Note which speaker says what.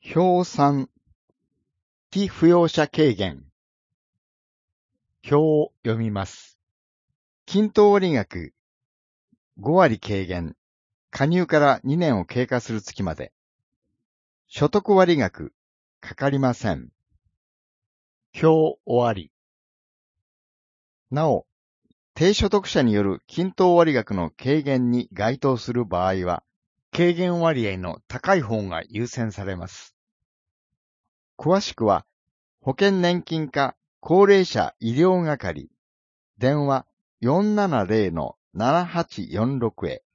Speaker 1: 表3、被扶養者軽減。表を読みます。均等割額5割軽減。加入から2年を経過する月まで。所得割額かかりません。表終わり。なお、低所得者による均等割額の軽減に該当する場合は、軽減割合の高い方が優先されます。詳しくは、保険年金課高齢者医療係、電話470-7846へ。